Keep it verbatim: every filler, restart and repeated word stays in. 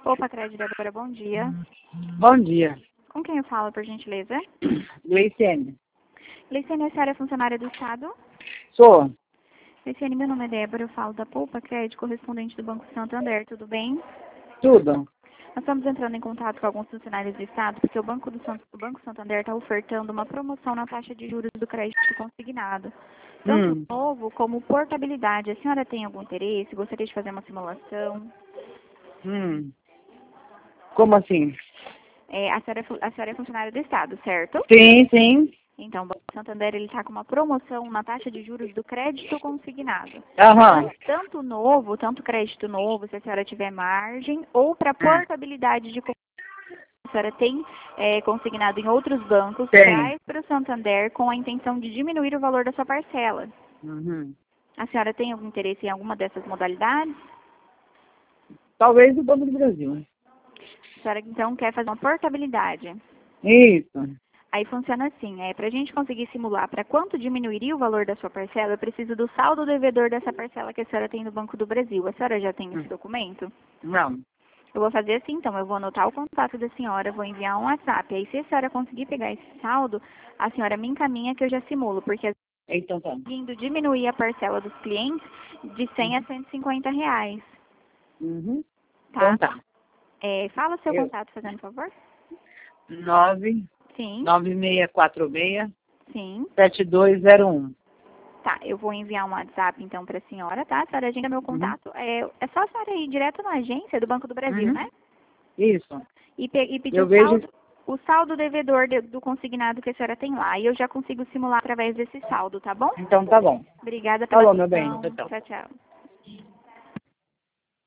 Opa, Crédito Débora, bom dia. Bom dia. Com quem eu falo, por gentileza? Gleiciane. Gleiciane, a senhora é funcionária do Estado? Sou. Gleiciane, meu nome é Débora, eu falo da Poupa Crédito, correspondente do Banco Santander, tudo bem? Tudo. Nós estamos entrando em contato com alguns funcionários do Estado, porque o Banco, do Sant... o Banco Santander está ofertando uma promoção na taxa de juros do crédito consignado. Tanto Hum. novo como portabilidade. A senhora tem algum interesse? Gostaria de fazer uma simulação? Hum. Como assim? É, a, senhora é, fu- a senhora é funcionária do Estado, certo? Sim, sim. Então, o Banco Santander está com uma promoção na taxa de juros do crédito consignado. Aham. Tanto novo, tanto crédito novo, se a senhora tiver margem, ou para portabilidade de consignado. A senhora tem é, consignado em outros bancos, Tem. traz para o Santander com a intenção de diminuir o valor da sua parcela. Uhum. A senhora tem algum interesse em alguma dessas modalidades? Talvez o Banco do Brasil. A senhora, então, quer fazer uma portabilidade. Isso. Aí funciona assim, é, para a gente conseguir simular para quanto diminuiria o valor da sua parcela, eu preciso do saldo devedor dessa parcela que a senhora tem no Banco do Brasil. A senhora já tem esse documento? Não. Eu vou fazer assim, então, eu vou anotar o contato da senhora, vou enviar um WhatsApp. Aí, se a senhora conseguir pegar esse saldo, a senhora me encaminha que eu já simulo, porque Então tá. indo diminuir a parcela dos clientes de cem a cento e cinquenta reais, Uhum. tá? Então tá. É, fala seu Eu. contato, fazendo favor. Nove Sim, nove seis quatro seis sim. sete dois zero um. Tá, eu vou enviar um WhatsApp, então, para a senhora, tá? A senhora agenda meu Uhum. contato. É, é só a senhora ir direto na agência do Banco do Brasil, Uhum. né? Isso. E, pe e pedir Eu o vejo. saldo, o saldo devedor de- do consignado que a senhora tem lá. E eu já consigo simular através desse saldo, tá bom? Então tá bom. Obrigada pela Falou, meu bem. atenção. Tchau, tchau. Tchau, tchau.